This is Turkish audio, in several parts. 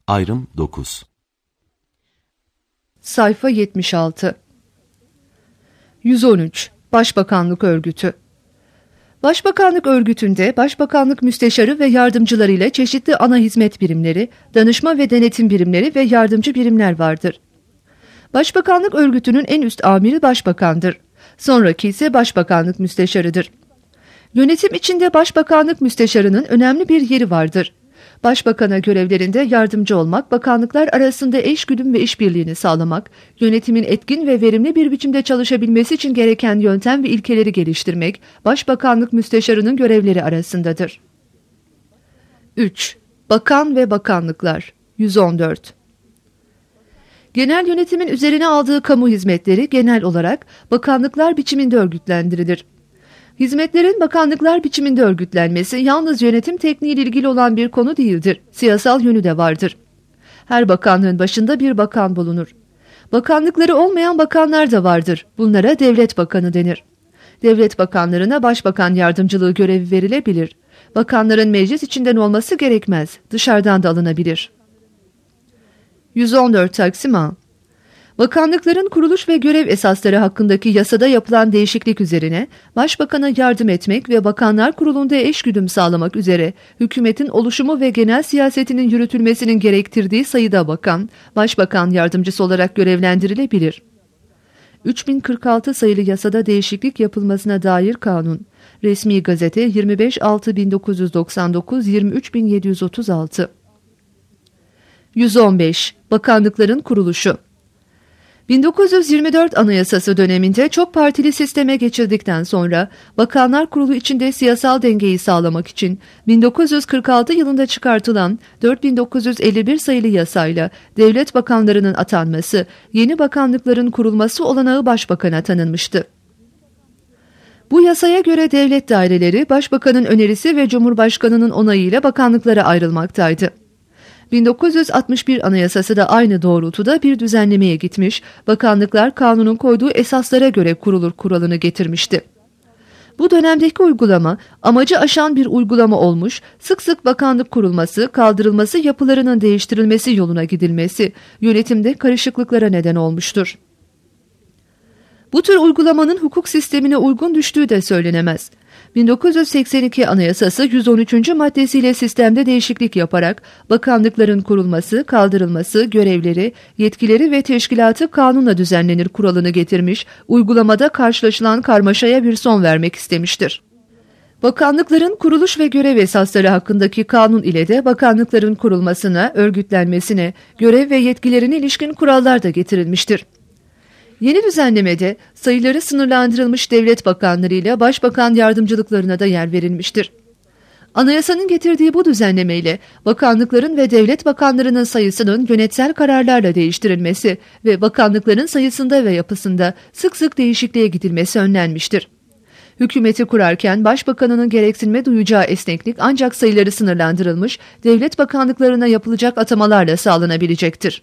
Ayrım 9. Sayfa 76. 113. Başbakanlık Örgütü. Başbakanlık örgütünde Başbakanlık müsteşarı ve yardımcıları ile çeşitli ana hizmet birimleri, danışma ve denetim birimleri ve yardımcı birimler vardır. Başbakanlık örgütünün en üst amiri başbakandır. Sonraki ise başbakanlık müsteşarıdır. Yönetim içinde başbakanlık müsteşarının önemli bir yeri vardır. Başbakana görevlerinde yardımcı olmak, bakanlıklar arasında eşgüdüm ve işbirliğini sağlamak, yönetimin etkin ve verimli bir biçimde çalışabilmesi için gereken yöntem ve ilkeleri geliştirmek, başbakanlık müsteşarının görevleri arasındadır. 3. Bakan ve bakanlıklar. 114. Genel yönetimin üzerine aldığı kamu hizmetleri genel olarak bakanlıklar biçiminde örgütlendirilir. Hizmetlerin bakanlıklar biçiminde örgütlenmesi yalnız yönetim tekniğiyle ilgili olan bir konu değildir. Siyasal yönü de vardır. Her bakanlığın başında bir bakan bulunur. Bakanlıkları olmayan bakanlar da vardır. Bunlara devlet bakanı denir. Devlet bakanlarına başbakan yardımcılığı görevi verilebilir. Bakanların meclis içinden olması gerekmez. Dışarıdan da alınabilir. 114 Taksim A. Bakanlıkların kuruluş ve görev esasları hakkındaki yasada yapılan değişiklik üzerine Başbakan'a yardım etmek ve Bakanlar Kurulu'nda eşgüdüm sağlamak üzere hükümetin oluşumu ve genel siyasetinin yürütülmesinin gerektirdiği sayıda bakan, Başbakan yardımcısı olarak görevlendirilebilir. 3046 sayılı yasada değişiklik yapılmasına dair kanun. Resmi gazete 25.6.1999 23.736. 115. Bakanlıkların kuruluşu. 1924 Anayasası döneminde çok partili sisteme geçildikten sonra Bakanlar Kurulu içinde siyasal dengeyi sağlamak için 1946 yılında çıkartılan 4951 sayılı yasayla devlet bakanlarının atanması, yeni bakanlıkların kurulması olanağı başbakana tanınmıştı. Bu yasaya göre devlet daireleri başbakanın önerisi ve Cumhurbaşkanı'nın onayıyla bakanlıklara ayrılmaktaydı. 1961 Anayasası da aynı doğrultuda bir düzenlemeye gitmiş, bakanlıklar kanunun koyduğu esaslara göre kurulur kuralını getirmişti. Bu dönemdeki uygulama amacı aşan bir uygulama olmuş, sık sık bakanlık kurulması, kaldırılması, yapılarının değiştirilmesi yoluna gidilmesi, yönetimde karışıklıklara neden olmuştur. Bu tür uygulamanın hukuk sistemine uygun düştüğü de söylenemez. 1982 Anayasası 113. maddesiyle sistemde değişiklik yaparak bakanlıkların kurulması, kaldırılması, görevleri, yetkileri ve teşkilatı kanunla düzenlenir kuralını getirmiş, uygulamada karşılaşılan karmaşaya bir son vermek istemiştir. Bakanlıkların kuruluş ve görev esasları hakkındaki kanun ile de bakanlıkların kurulmasına, örgütlenmesine, görev ve yetkilerine ilişkin kurallar da getirilmiştir. Yeni düzenlemede sayıları sınırlandırılmış devlet bakanları ile başbakan yardımcılıklarına da yer verilmiştir. Anayasanın getirdiği bu düzenlemeyle bakanlıkların ve devlet bakanlarının sayısının yönetsel kararlarla değiştirilmesi ve bakanlıkların sayısında ve yapısında sık sık değişikliğe gidilmesi önlenmiştir. Hükümeti kurarken başbakanının gereksinme duyacağı esneklik ancak sayıları sınırlandırılmış devlet bakanlıklarına yapılacak atamalarla sağlanabilecektir.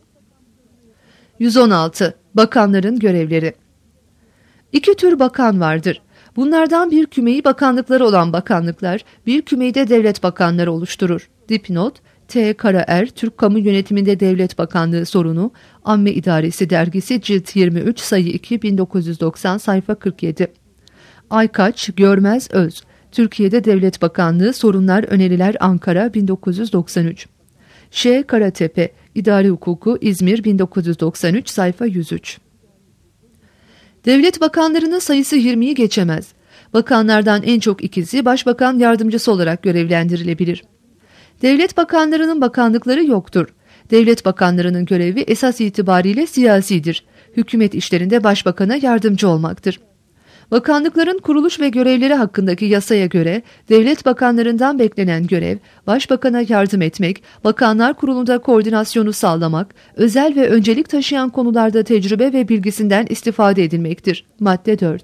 116. Bakanların görevleri. İki tür bakan vardır. Bunlardan bir kümeyi bakanlıkları olan bakanlıklar, bir kümeyi de devlet bakanları oluşturur. Dipnot, T. Karaer, Türk Kamu Yönetiminde Devlet Bakanlığı Sorunu, Amme İdaresi Dergisi Cilt 23, sayı 2, 1990, sayfa 47. Aykaç, Görmez Öz, Türkiye'de Devlet Bakanlığı Sorunlar, Öneriler Ankara, 1993. Ş. Karatepe, İdari Hukuku, İzmir, 1993, sayfa 103. Devlet bakanlarının sayısı 20'yi geçemez. Bakanlardan en çok ikisi başbakan yardımcısı olarak görevlendirilebilir. Devlet bakanlarının bakanlıkları yoktur. Devlet bakanlarının görevi esas itibariyle siyasidir. Hükümet işlerinde başbakana yardımcı olmaktır. Bakanlıkların kuruluş ve görevleri hakkındaki yasaya göre devlet bakanlarından beklenen görev, başbakana yardım etmek, bakanlar kurulunda koordinasyonu sağlamak, özel ve öncelik taşıyan konularda tecrübe ve bilgisinden istifade edilmektir. Madde 4.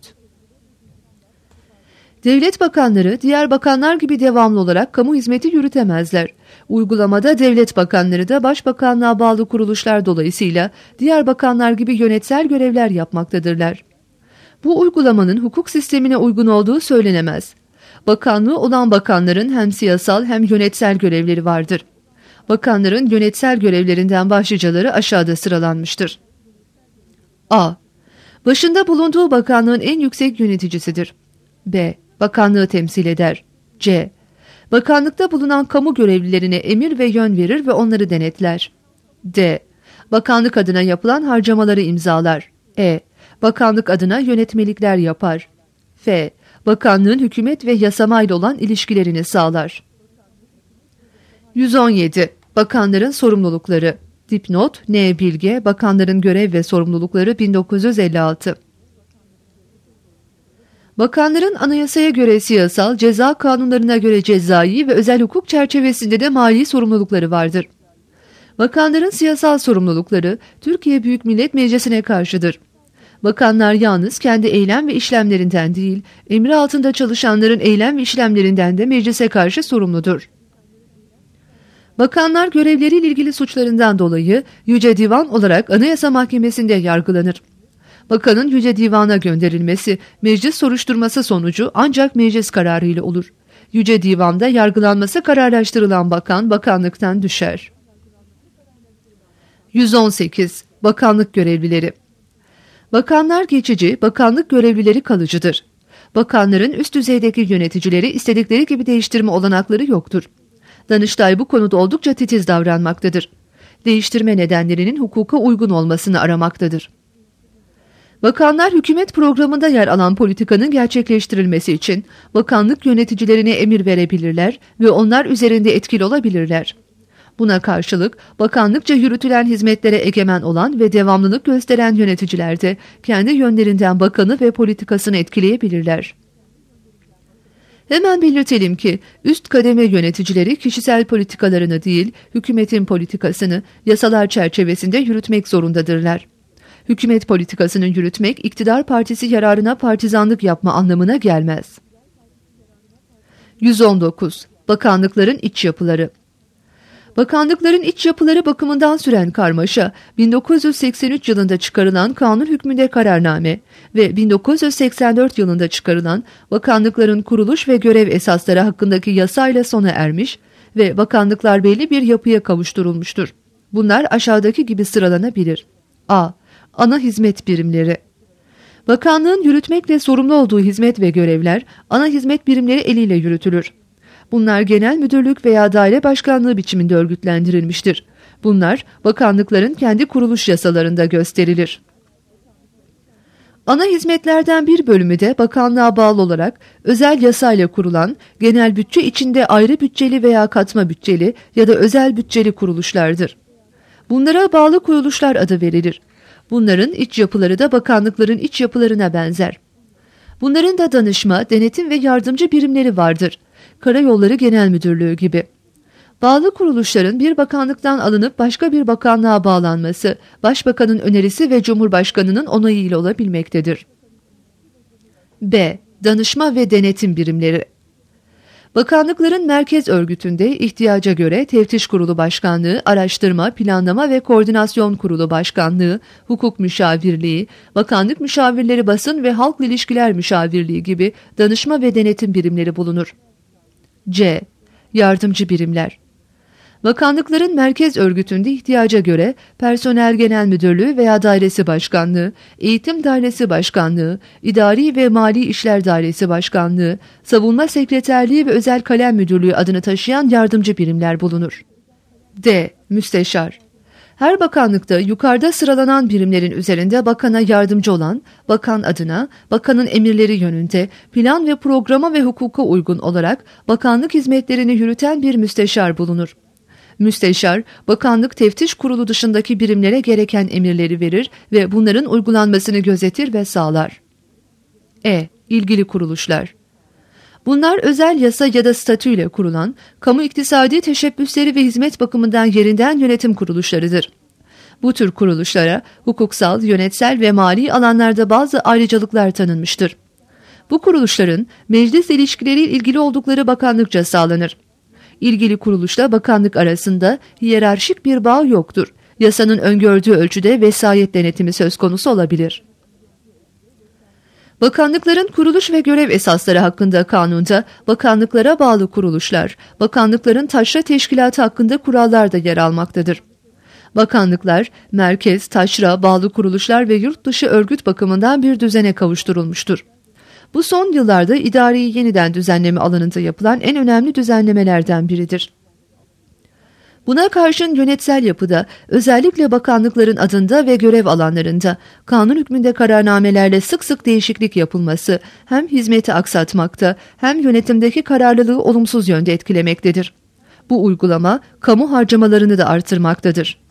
Devlet bakanları diğer bakanlar gibi devamlı olarak kamu hizmeti yürütemezler. Uygulamada devlet bakanları da başbakanlığa bağlı kuruluşlar dolayısıyla diğer bakanlar gibi yönetsel görevler yapmaktadırlar. Bu uygulamanın hukuk sistemine uygun olduğu söylenemez. Bakanlığı olan bakanların hem siyasal hem yönetsel görevleri vardır. Bakanların yönetsel görevlerinden başlıcaları aşağıda sıralanmıştır. A. Başında bulunduğu bakanlığın en yüksek yöneticisidir. B. Bakanlığı temsil eder. C. Bakanlıkta bulunan kamu görevlilerine emir ve yön verir ve onları denetler. D. Bakanlık adına yapılan harcamaları imzalar. E. Bakanlık adına yönetmelikler yapar. F. Bakanlığın hükümet ve yasamayla olan ilişkilerini sağlar. 117. Bakanların sorumlulukları. Dipnot N. Bilge, Bakanların Görev ve Sorumlulukları 1956. Bakanların anayasaya göre siyasal, ceza kanunlarına göre cezai ve özel hukuk çerçevesinde de mali sorumlulukları vardır. Bakanların siyasal sorumlulukları Türkiye Büyük Millet Meclisi'ne karşıdır. Bakanlar yalnız kendi eylem ve işlemlerinden değil, emri altında çalışanların eylem ve işlemlerinden de meclise karşı sorumludur. Bakanlar görevleriyle ilgili suçlarından dolayı Yüce Divan olarak Anayasa Mahkemesi'nde yargılanır. Bakanın Yüce Divan'a gönderilmesi, meclis soruşturması sonucu ancak meclis kararı ile olur. Yüce Divan'da yargılanması kararlaştırılan bakan, bakanlıktan düşer. 118. Bakanlık görevlileri. Bakanlar geçici, bakanlık görevlileri kalıcıdır. Bakanların üst düzeydeki yöneticileri istedikleri gibi değiştirme olanakları yoktur. Danıştay bu konuda oldukça titiz davranmaktadır. Değiştirme nedenlerinin hukuka uygun olmasını aramaktadır. Bakanlar hükümet programında yer alan politikanın gerçekleştirilmesi için bakanlık yöneticilerine emir verebilirler ve onlar üzerinde etkili olabilirler. Buna karşılık bakanlıkça yürütülen hizmetlere egemen olan ve devamlılık gösteren yöneticiler de kendi yönlerinden bakanı ve politikasını etkileyebilirler. Hemen belirtelim ki üst kademe yöneticileri kişisel politikalarını değil, hükümetin politikasını yasalar çerçevesinde yürütmek zorundadırlar. Hükümet politikasını yürütmek, iktidar partisi yararına partizanlık yapma anlamına gelmez. 119. Bakanlıkların iç yapıları. Bakanlıkların iç yapıları bakımından süren karmaşa, 1983 yılında çıkarılan kanun hükmünde kararname ve 1984 yılında çıkarılan bakanlıkların kuruluş ve görev esasları hakkındaki yasayla sona ermiş ve bakanlıklar belli bir yapıya kavuşturulmuştur. Bunlar aşağıdaki gibi sıralanabilir. A. Ana hizmet birimleri. Bakanlığın yürütmekle sorumlu olduğu hizmet ve görevler ana hizmet birimleri eliyle yürütülür. Bunlar genel müdürlük veya daire başkanlığı biçiminde örgütlendirilmiştir. Bunlar bakanlıkların kendi kuruluş yasalarında gösterilir. Ana hizmetlerden bir bölümü de bakanlığa bağlı olarak özel yasayla kurulan, genel bütçe içinde ayrı bütçeli veya katma bütçeli ya da özel bütçeli kuruluşlardır. Bunlara bağlı kuruluşlar adı verilir. Bunların iç yapıları da bakanlıkların iç yapılarına benzer. Bunların da danışma, denetim ve yardımcı birimleri vardır. Karayolları Genel Müdürlüğü gibi. Bağlı kuruluşların bir bakanlıktan alınıp başka bir bakanlığa bağlanması, başbakanın önerisi ve cumhurbaşkanının onayıyla olabilmektedir. B. Danışma ve denetim birimleri. Bakanlıkların merkez örgütünde ihtiyaca göre Teftiş Kurulu Başkanlığı, Araştırma, Planlama ve Koordinasyon Kurulu Başkanlığı, Hukuk Müşavirliği, Bakanlık Müşavirleri Basın ve Halkla İlişkiler Müşavirliği gibi danışma ve denetim birimleri bulunur. C. Yardımcı birimler. Bakanlıkların merkez örgütünde ihtiyaca göre Personel Genel Müdürlüğü veya Dairesi Başkanlığı, Eğitim Dairesi Başkanlığı, İdari ve Mali İşler Dairesi Başkanlığı, Savunma Sekreterliği ve Özel Kalem Müdürlüğü adını taşıyan yardımcı birimler bulunur. D. Müsteşar. Her bakanlıkta yukarıda sıralanan birimlerin üzerinde bakana yardımcı olan, bakan adına, bakanın emirleri yönünde, plan ve programa ve hukuka uygun olarak bakanlık hizmetlerini yürüten bir müsteşar bulunur. Müsteşar, bakanlık teftiş kurulu dışındaki birimlere gereken emirleri verir ve bunların uygulanmasını gözetir ve sağlar. E. İlgili kuruluşlar. Bunlar özel yasa ya da statüyle kurulan, kamu iktisadi teşebbüsleri ve hizmet bakımından yerinden yönetim kuruluşlarıdır. Bu tür kuruluşlara hukuksal, yönetsel ve mali alanlarda bazı ayrıcalıklar tanınmıştır. Bu kuruluşların meclis ilişkileriyle ilgili oldukları bakanlıkça sağlanır. İlgili kuruluşla bakanlık arasında hiyerarşik bir bağ yoktur. Yasanın öngördüğü ölçüde vesayet denetimi söz konusu olabilir. Bakanlıkların kuruluş ve görev esasları hakkında kanunda bakanlıklara bağlı kuruluşlar, bakanlıkların taşra teşkilatı hakkında kurallar da yer almaktadır. Bakanlıklar, merkez, taşra, bağlı kuruluşlar ve yurt dışı örgüt bakımından bir düzene kavuşturulmuştur. Bu son yıllarda idari yeniden düzenleme alanında yapılan en önemli düzenlemelerden biridir. Buna karşın yönetsel yapıda özellikle bakanlıkların adında ve görev alanlarında kanun hükmünde kararnamelerle sık sık değişiklik yapılması hem hizmeti aksatmakta hem yönetimdeki kararlılığı olumsuz yönde etkilemektedir. Bu uygulama kamu harcamalarını da artırmaktadır.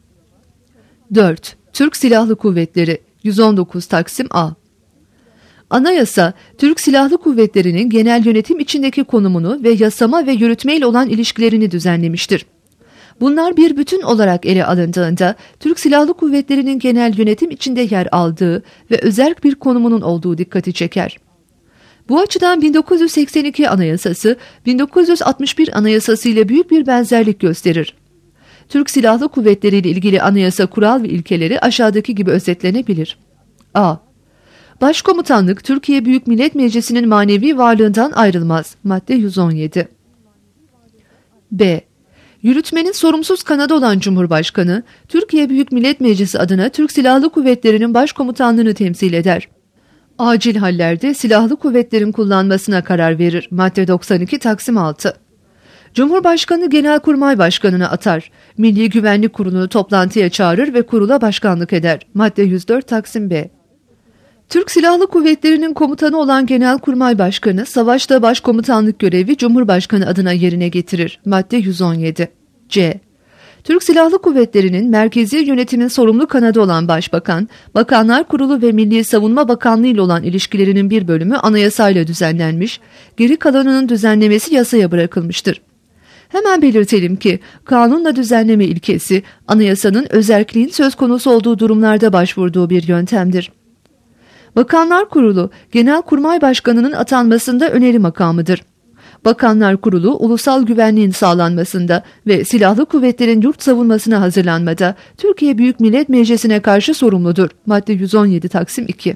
4. Türk Silahlı Kuvvetleri 119 Taksim A. Anayasa, Türk Silahlı Kuvvetleri'nin genel yönetim içindeki konumunu ve yasama ve yürütme ile olan ilişkilerini düzenlemiştir. Bunlar bir bütün olarak ele alındığında Türk Silahlı Kuvvetleri'nin genel yönetim içinde yer aldığı ve özerk bir konumunun olduğu dikkati çeker. Bu açıdan 1982 Anayasası, 1961 Anayasası ile büyük bir benzerlik gösterir. Türk Silahlı Kuvvetleri ile ilgili anayasa kural ve ilkeleri aşağıdaki gibi özetlenebilir. A. Başkomutanlık Türkiye Büyük Millet Meclisi'nin manevi varlığından ayrılmaz. Madde 117. B. Yürütmenin sorumsuz kanadı olan Cumhurbaşkanı, Türkiye Büyük Millet Meclisi adına Türk Silahlı Kuvvetleri'nin başkomutanlığını temsil eder. Acil hallerde silahlı kuvvetlerin kullanmasına karar verir. Madde 92 Taksim 6. Cumhurbaşkanı Genelkurmay Başkanı'nı atar. Milli Güvenlik Kurulu'nu toplantıya çağırır ve kurula başkanlık eder. Madde 104 Taksim B. Türk Silahlı Kuvvetleri'nin komutanı olan Genelkurmay Başkanı, savaşta başkomutanlık görevi Cumhurbaşkanı adına yerine getirir. Madde 117. C. Türk Silahlı Kuvvetleri'nin merkezi yönetimin sorumlu kanadı olan Başbakan, Bakanlar Kurulu ve Milli Savunma Bakanlığı ile olan ilişkilerinin bir bölümü anayasayla düzenlenmiş, geri kalanının düzenlemesi yasaya bırakılmıştır. Hemen belirtelim ki kanunla düzenleme ilkesi, anayasanın özerkliğin söz konusu olduğu durumlarda başvurduğu bir yöntemdir. Bakanlar Kurulu, Genelkurmay Başkanı'nın atanmasında öneri makamıdır. Bakanlar Kurulu, ulusal güvenliğin sağlanmasında ve silahlı kuvvetlerin yurt savunmasına hazırlanmada Türkiye Büyük Millet Meclisi'ne karşı sorumludur. Madde 117 Taksim 2.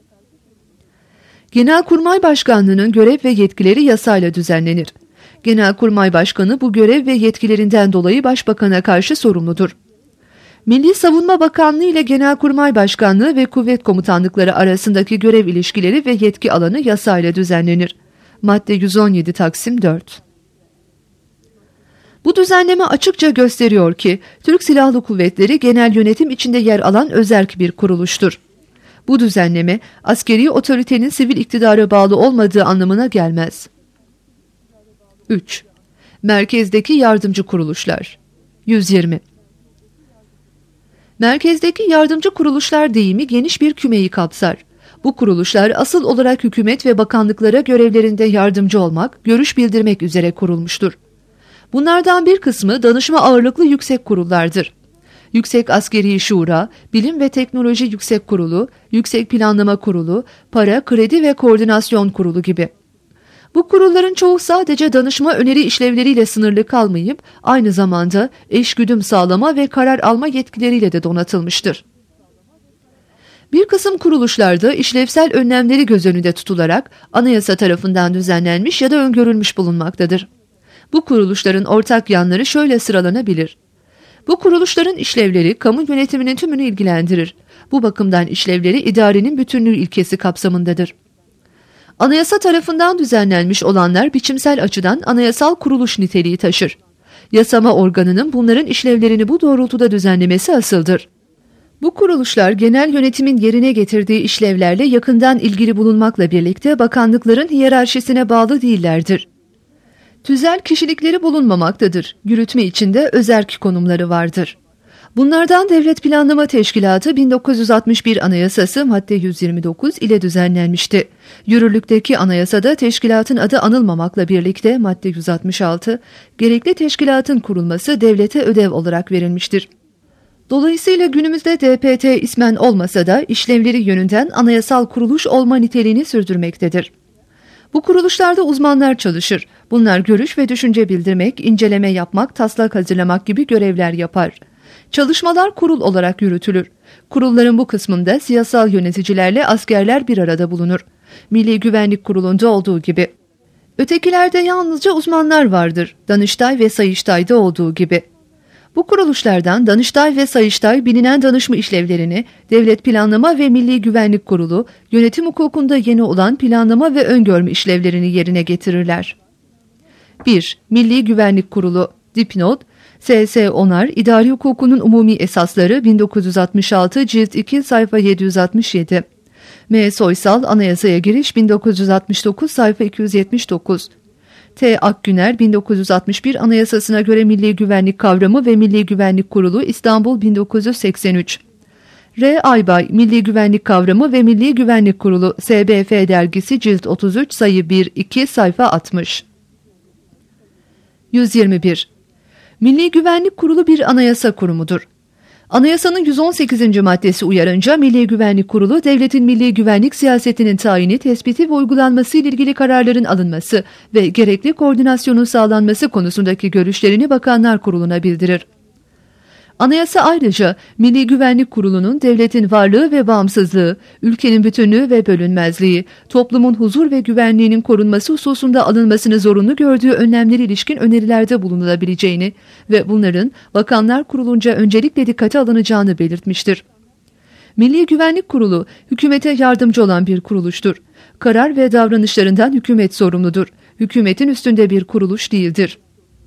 Genelkurmay Başkanlığı'nın görev ve yetkileri yasayla düzenlenir. Genelkurmay Başkanı bu görev ve yetkilerinden dolayı Başbakan'a karşı sorumludur. Milli Savunma Bakanlığı ile Genelkurmay Başkanlığı ve kuvvet komutanlıkları arasındaki görev ilişkileri ve yetki alanı yasayla düzenlenir. Madde 117 Taksim 4. Bu düzenleme açıkça gösteriyor ki Türk Silahlı Kuvvetleri genel yönetim içinde yer alan özerk bir kuruluştur. Bu düzenleme askeri otoritenin sivil iktidara bağlı olmadığı anlamına gelmez. 3. Merkezdeki yardımcı kuruluşlar 120. Merkezdeki yardımcı kuruluşlar deyimi geniş bir kümeyi kapsar. Bu kuruluşlar asıl olarak hükümet ve bakanlıklara görevlerinde yardımcı olmak, görüş bildirmek üzere kurulmuştur. Bunlardan bir kısmı danışma ağırlıklı yüksek kurullardır. Yüksek Askeri Şura, Bilim ve Teknoloji Yüksek Kurulu, Yüksek Planlama Kurulu, Para, Kredi ve Koordinasyon Kurulu gibi. Bu kurulların çoğu sadece danışma öneri işlevleriyle sınırlı kalmayıp aynı zamanda eşgüdüm sağlama ve karar alma yetkileriyle de donatılmıştır. Bir kısım kuruluşlarda işlevsel önlemleri göz önünde tutularak anayasa tarafından düzenlenmiş ya da öngörülmüş bulunmaktadır. Bu kuruluşların ortak yanları şöyle sıralanabilir. Bu kuruluşların işlevleri kamu yönetiminin tümünü ilgilendirir. Bu bakımdan işlevleri idarenin bütünlüğü ilkesi kapsamındadır. Anayasa tarafından düzenlenmiş olanlar biçimsel açıdan anayasal kuruluş niteliği taşır. Yasama organının bunların işlevlerini bu doğrultuda düzenlemesi asıldır. Bu kuruluşlar genel yönetimin yerine getirdiği işlevlerle yakından ilgili bulunmakla birlikte bakanlıkların hiyerarşisine bağlı değillerdir. Tüzel kişilikleri bulunmamaktadır. Yürütme içinde özerk konumları vardır. Bunlardan Devlet Planlama Teşkilatı 1961 Anayasası madde 129 ile düzenlenmişti. Yürürlükteki anayasada teşkilatın adı anılmamakla birlikte madde 166 gerekli teşkilatın kurulması devlete ödev olarak verilmiştir. Dolayısıyla günümüzde DPT ismen olmasa da işlevleri yönünden anayasal kuruluş olma niteliğini sürdürmektedir. Bu kuruluşlarda uzmanlar çalışır. Bunlar görüş ve düşünce bildirmek, inceleme yapmak, taslak hazırlamak gibi görevler yapar. Çalışmalar kurul olarak yürütülür. Kurulların bu kısmında siyasal yöneticilerle askerler bir arada bulunur. Milli Güvenlik Kurulu'nda olduğu gibi. Ötekilerde yalnızca uzmanlar vardır, Danıştay ve Sayıştay'da olduğu gibi. Bu kuruluşlardan Danıştay ve Sayıştay bilinen danışma işlevlerini Devlet Planlama ve Milli Güvenlik Kurulu, yönetim hukukunda yeni olan planlama ve öngörme işlevlerini yerine getirirler. 1. Milli Güvenlik Kurulu. Dipnot: S.S. Onar, İdari Hukukunun Umumi Esasları 1966 cilt 2 sayfa 767. M. Soysal, Anayasaya Giriş 1969 sayfa 279. T. Akgüner, 1961 Anayasasına göre Milli Güvenlik Kavramı ve Milli Güvenlik Kurulu, İstanbul 1983. R. Aybay, Milli Güvenlik Kavramı ve Milli Güvenlik Kurulu, SBF Dergisi cilt 33 sayı 1-2 sayfa 60. 121. Milli Güvenlik Kurulu bir anayasa kurumudur. Anayasanın 118. maddesi uyarınca Milli Güvenlik Kurulu, devletin milli güvenlik siyasetinin tayini, tespiti ve uygulanması ile ilgili kararların alınması ve gerekli koordinasyonun sağlanması konusundaki görüşlerini Bakanlar Kurulu'na bildirir. Anayasa ayrıca Milli Güvenlik Kurulu'nun devletin varlığı ve bağımsızlığı, ülkenin bütünlüğü ve bölünmezliği, toplumun huzur ve güvenliğinin korunması hususunda alınmasını zorunlu gördüğü önlemlere ilişkin önerilerde bulunulabileceğini ve bunların Bakanlar Kurulu'nca öncelikle dikkate alınacağını belirtmiştir. Milli Güvenlik Kurulu, hükümete yardımcı olan bir kuruluştur. Karar ve davranışlarından hükümet sorumludur. Hükümetin üstünde bir kuruluş değildir.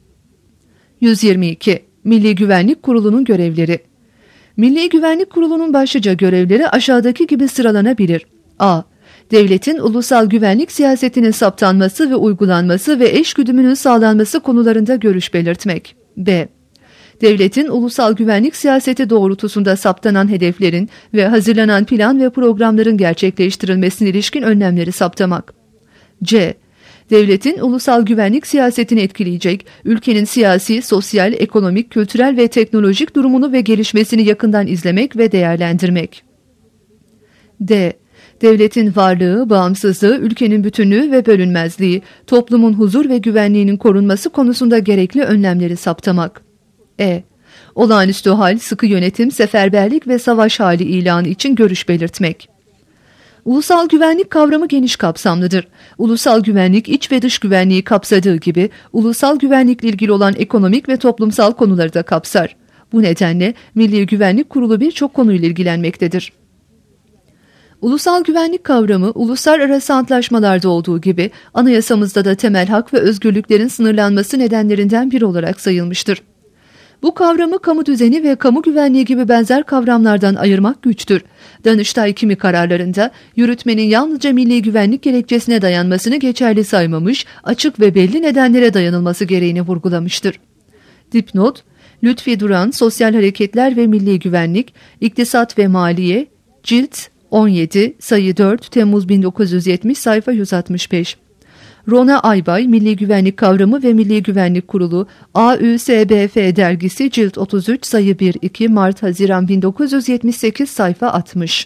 122. Milli Güvenlik Kurulu'nun görevleri. Milli Güvenlik Kurulu'nun başlıca görevleri aşağıdaki gibi sıralanabilir. A. Devletin ulusal güvenlik siyasetinin saptanması ve uygulanması ve eşgüdümünün sağlanması konularında görüş belirtmek. B. Devletin ulusal güvenlik siyaseti doğrultusunda saptanan hedeflerin ve hazırlanan plan ve programların gerçekleştirilmesine ilişkin önlemleri saptamak. C. Devletin ulusal güvenlik siyasetini etkileyecek, ülkenin siyasi, sosyal, ekonomik, kültürel ve teknolojik durumunu ve gelişmesini yakından izlemek ve değerlendirmek. D. Devletin varlığı, bağımsızlığı, ülkenin bütünlüğü ve bölünmezliği, toplumun huzur ve güvenliğinin korunması konusunda gerekli önlemleri saptamak. E. Olağanüstü hal, sıkı yönetim, seferberlik ve savaş hali ilanı için görüş belirtmek. Ulusal güvenlik kavramı geniş kapsamlıdır. Ulusal güvenlik iç ve dış güvenliği kapsadığı gibi ulusal güvenlikle ilgili olan ekonomik ve toplumsal konuları da kapsar. Bu nedenle Milli Güvenlik Kurulu birçok konuyla ilgilenmektedir. Ulusal güvenlik kavramı uluslararası antlaşmalarda olduğu gibi anayasamızda da temel hak ve özgürlüklerin sınırlanması nedenlerinden biri olarak sayılmıştır. Bu kavramı kamu düzeni ve kamu güvenliği gibi benzer kavramlardan ayırmak güçtür. Danıştay kimi kararlarında yürütmenin yalnızca milli güvenlik gerekçesine dayanmasını geçerli saymamış, açık ve belli nedenlere dayanılması gereğini vurgulamıştır. Dipnot: Lütfi Duran, Sosyal Hareketler ve Milli Güvenlik, İktisat ve Maliye, cilt 17, sayı 4, Temmuz 1970, sayfa 165. Rona Aybay, Milli Güvenlik Kavramı ve Milli Güvenlik Kurulu, AÜSBF Dergisi, cilt 33, sayı 1-2, Mart-Haziran 1978, sayfa 60.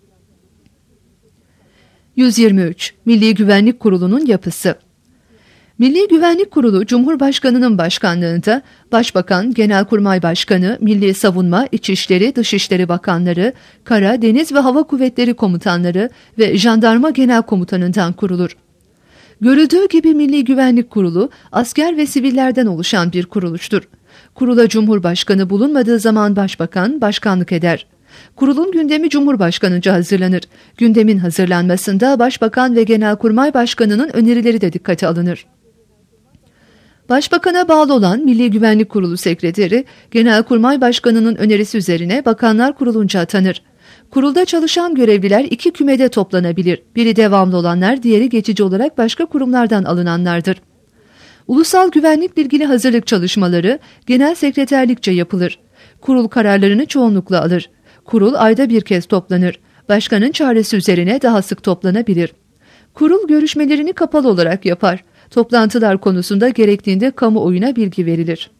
123. Milli Güvenlik Kurulu'nun yapısı. Milli Güvenlik Kurulu, Cumhurbaşkanı'nın başkanlığında Başbakan, Genelkurmay Başkanı, Milli Savunma, İçişleri, Dışişleri Bakanları, Kara, Deniz ve Hava Kuvvetleri Komutanları ve Jandarma Genel Komutanı'ndan kurulur. Görüldüğü gibi Milli Güvenlik Kurulu, asker ve sivillerden oluşan bir kuruluştur. Kurula Cumhurbaşkanı bulunmadığı zaman Başbakan, başkanlık eder. Kurulun gündemi Cumhurbaşkanı'nca hazırlanır. Gündemin hazırlanmasında Başbakan ve Genelkurmay Başkanı'nın önerileri de dikkate alınır. Başbakan'a bağlı olan Milli Güvenlik Kurulu Sekreteri, Genelkurmay Başkanı'nın önerisi üzerine Bakanlar Kurulu'nca atanır. Kurulda çalışan görevliler iki kümede toplanabilir. Biri devamlı olanlar, diğeri geçici olarak başka kurumlardan alınanlardır. Ulusal güvenlikle ilgili hazırlık çalışmaları genel sekreterlikçe yapılır. Kurul kararlarını çoğunlukla alır. Kurul ayda bir kez toplanır. Başkanın çağrısı üzerine daha sık toplanabilir. Kurul görüşmelerini kapalı olarak yapar. Toplantılar konusunda gerektiğinde kamuoyuna bilgi verilir.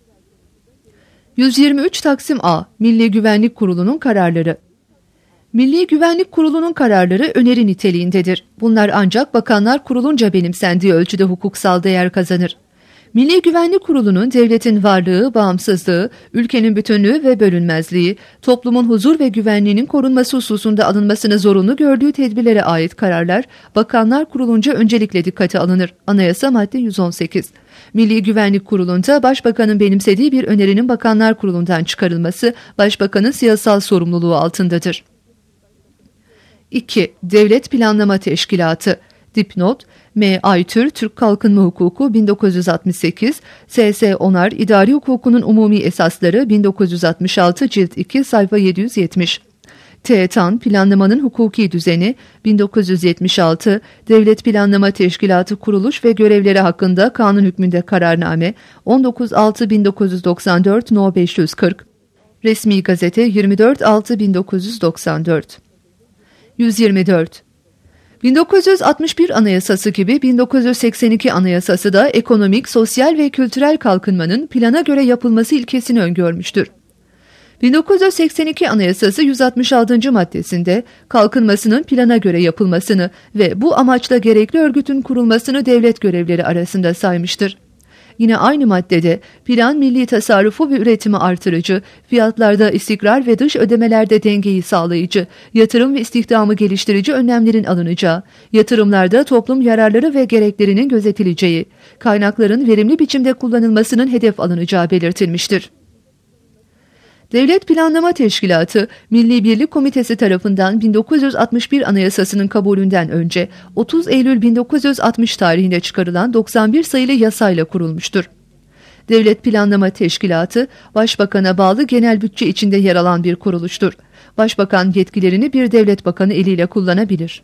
123 Taksim A. Milli Güvenlik Kurulu'nun kararları. Milli Güvenlik Kurulu'nun kararları öneri niteliğindedir. Bunlar ancak Bakanlar Kurulu'nca benimsendiği ölçüde hukuksal değer kazanır. Milli Güvenlik Kurulu'nun devletin varlığı, bağımsızlığı, ülkenin bütünlüğü ve bölünmezliği, toplumun huzur ve güvenliğinin korunması hususunda alınmasını zorunlu gördüğü tedbirlere ait kararlar, Bakanlar Kurulu'nca öncelikle dikkate alınır. Anayasa madde 118. Milli Güvenlik Kurulu'nda Başbakanın benimsediği bir önerinin Bakanlar Kurulu'ndan çıkarılması, Başbakanın siyasal sorumluluğu altındadır. 2. Devlet Planlama Teşkilatı. Dipnot: M. Aytür, Türk Kalkınma Hukuku 1968, S.S. Onar, İdari Hukukunun Umumi Esasları 1966, cilt 2, sayfa 770. T. Tan, Planlamanın Hukuki Düzeni 1976, Devlet Planlama Teşkilatı Kuruluş ve Görevleri hakkında kanun hükmünde kararname 19.6.1994 No 540, Resmi Gazete 24.6.1994. 124. 1961 Anayasası gibi 1982 Anayasası da ekonomik, sosyal ve kültürel kalkınmanın plana göre yapılması ilkesini öngörmüştür. 1982 Anayasası 166. maddesinde kalkınmasının plana göre yapılmasını ve bu amaçla gerekli örgütün kurulmasını devlet görevleri arasında saymıştır. Yine aynı maddede plan milli tasarrufu ve üretimi artırıcı, fiyatlarda istikrar ve dış ödemelerde dengeyi sağlayıcı, yatırım ve istihdamı geliştirici önlemlerin alınacağı, yatırımlarda toplum yararları ve gereklerinin gözetileceği, kaynakların verimli biçimde kullanılmasının hedef alınacağı belirtilmiştir. Devlet Planlama Teşkilatı, Milli Birlik Komitesi tarafından 1961 Anayasası'nın kabulünden önce 30 Eylül 1960 tarihinde çıkarılan 91 sayılı yasayla kurulmuştur. Devlet Planlama Teşkilatı, Başbakan'a bağlı genel bütçe içinde yer alan bir kuruluştur. Başbakan yetkilerini bir devlet bakanı eliyle kullanabilir.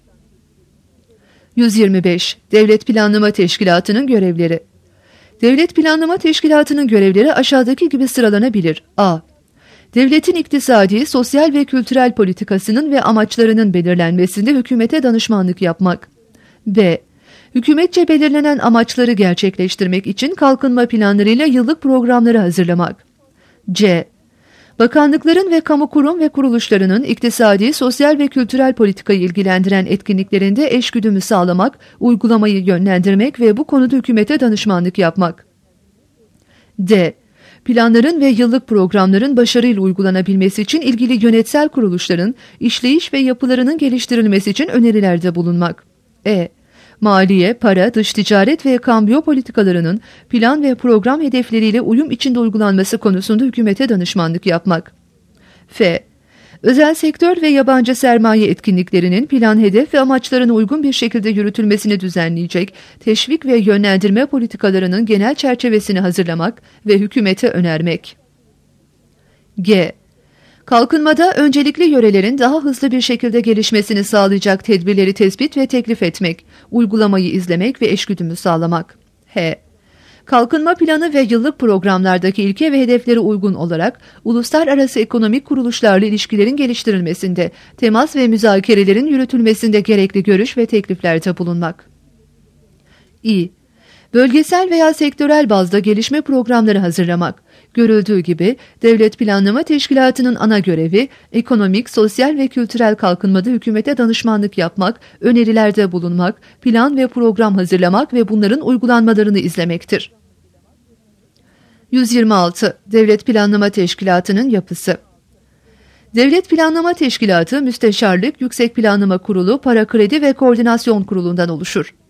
125. Devlet Planlama Teşkilatı'nın görevleri. Devlet Planlama Teşkilatı'nın görevleri aşağıdaki gibi sıralanabilir. A. Devletin iktisadi, sosyal ve kültürel politikasının ve amaçlarının belirlenmesinde hükümete danışmanlık yapmak. B. Hükümetçe belirlenen amaçları gerçekleştirmek için kalkınma planlarıyla yıllık programları hazırlamak. C. Bakanlıkların ve kamu kurum ve kuruluşlarının iktisadi, sosyal ve kültürel politikayı ilgilendiren etkinliklerinde eşgüdümü sağlamak, uygulamayı yönlendirmek ve bu konuda hükümete danışmanlık yapmak. D. Planların ve yıllık programların başarıyla uygulanabilmesi için ilgili yönetsel kuruluşların işleyiş ve yapılarının geliştirilmesi için önerilerde bulunmak. E. Maliye, para, dış ticaret ve kambiyo politikalarının plan ve program hedefleriyle uyum içinde uygulanması konusunda hükümete danışmanlık yapmak. F. Özel sektör ve yabancı sermaye etkinliklerinin plan, hedef ve amaçlarına uygun bir şekilde yürütülmesini düzenleyecek teşvik ve yönlendirme politikalarının genel çerçevesini hazırlamak ve hükümete önermek. G. Kalkınmada öncelikli yörelerin daha hızlı bir şekilde gelişmesini sağlayacak tedbirleri tespit ve teklif etmek, uygulamayı izlemek ve eşgüdümü sağlamak. H. Kalkınma planı ve yıllık programlardaki ilke ve hedeflere uygun olarak uluslararası ekonomik kuruluşlarla ilişkilerin geliştirilmesinde, temas ve müzakerelerin yürütülmesinde gerekli görüş ve tekliflerde bulunmak. İ. Bölgesel veya sektörel bazda gelişme programları hazırlamak. Görüldüğü gibi Devlet Planlama Teşkilatı'nın ana görevi, ekonomik, sosyal ve kültürel kalkınmada hükümete danışmanlık yapmak, önerilerde bulunmak, plan ve program hazırlamak ve bunların uygulanmalarını izlemektir. 126. Devlet Planlama Teşkilatı'nın yapısı. Devlet Planlama Teşkilatı, Müsteşarlık, Yüksek Planlama Kurulu, Para Kredi ve Koordinasyon Kurulu'ndan oluşur.